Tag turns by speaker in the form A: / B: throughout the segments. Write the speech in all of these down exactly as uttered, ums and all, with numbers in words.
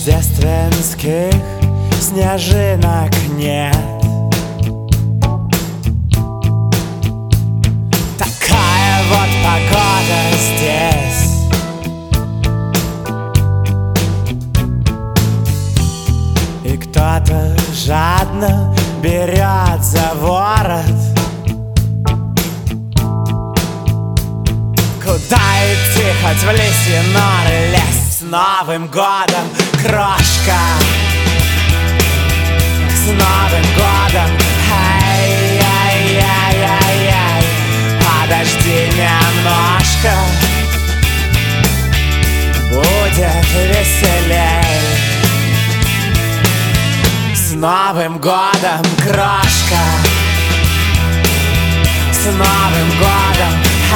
A: Рождественских снежинок нет. Такая вот погода здесь. И кто-то жадно берет за ворот. Куда идти, хоть в лисьи норы лезть? С Новым годом, крошка! С Новым годом! Ай-яй-яй-яй-яй! Подожди немножко, будет веселей. С Новым годом, крошка! С Новым годом!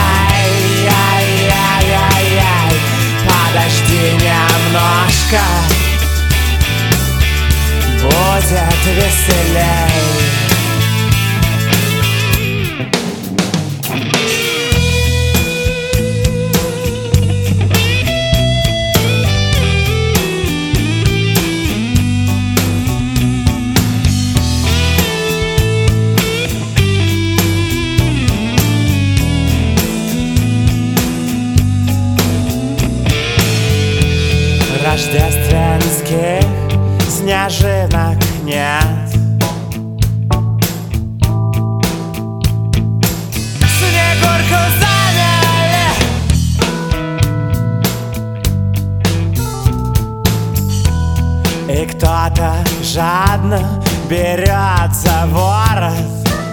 A: Ай-яй-яй-яй-яй! Подожди немножко, будет веселей. Рождественских снежинок нет. Снегурку заняли. И кто-то жадно берет за ворот.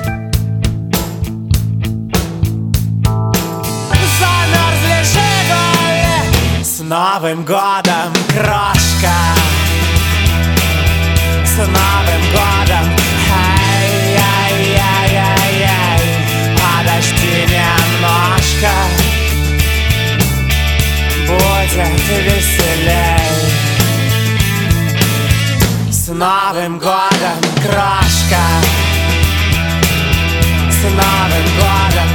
A: Замерзли «Жигули». С Новым годом, крошка! С Новым годом! Ай-яй-яй-яй-яй! Подожди немножко, будет веселей. С Новым годом, крошка! С Новым годом!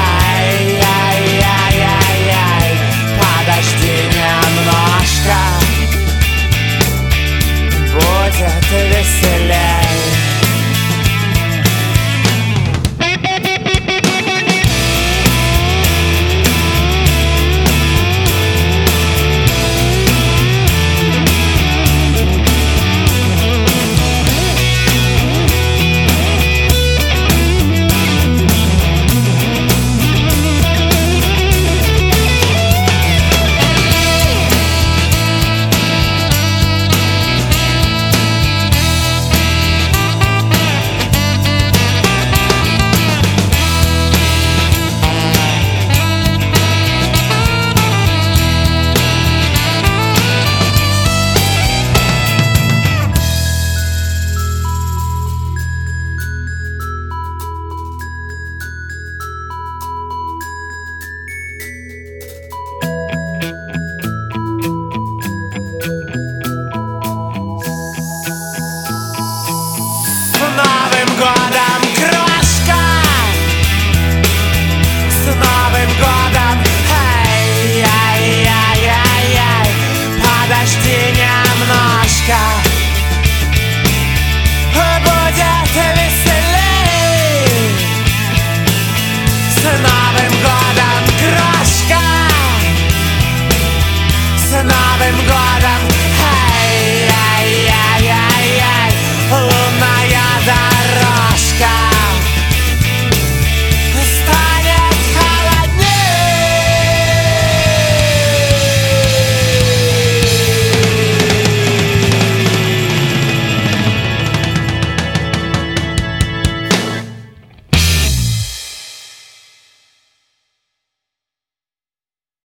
A: Ай-яй-яй-яй-яй! Подожди немножко, будет веселее.